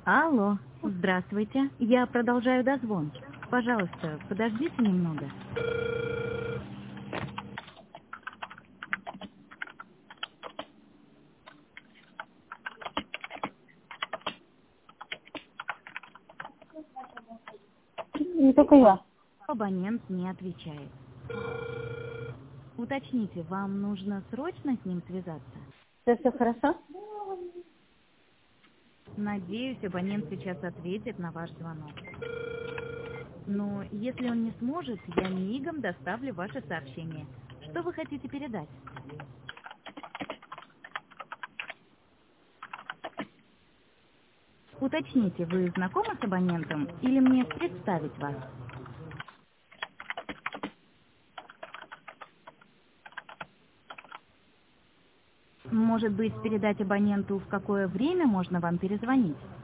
Алло, здравствуйте. Я продолжаю дозвон. Пожалуйста, подождите немного. Не только я. Абонент не отвечает. Уточните, вам нужно срочно с ним связаться? Все хорошо? Надеюсь, абонент сейчас ответит на ваш звонок. Но если он не сможет, я мигом доставлю ваше сообщение. Что вы хотите передать? Уточните, вы знакомы с абонентом или мне представить вас? Может быть, передать абоненту, в какое время можно вам перезвонить?